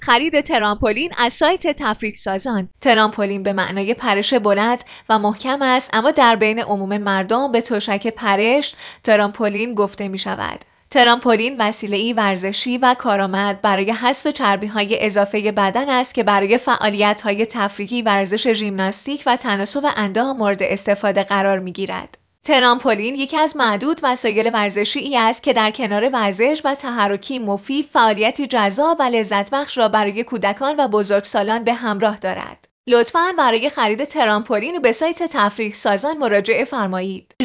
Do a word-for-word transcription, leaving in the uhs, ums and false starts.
خرید ترامپولین از سایت تفریح سازان. ترامپولین به معنای پرش بلند و محکم است، اما در بین عموم مردم به تشک پرش ترامپولین گفته می شود. ترامپولین وسیله‌ای ورزشی و کارآمد برای حذف چربی‌های اضافه بدن است که برای فعالیت‌های تفریحی، ورزش ژیمناستیک و تناسب اندام مورد استفاده قرار می‌گیرد. ترامپولین یکی از معدود وسایل ورزشی است که در کنار ورزش و تحرکی مفید، فعالیتی جذاب و لذت بخش را برای کودکان و بزرگسالان به همراه دارد. لطفاً برای خرید ترامپولین به سایت تفریح سازان مراجعه فرمایید.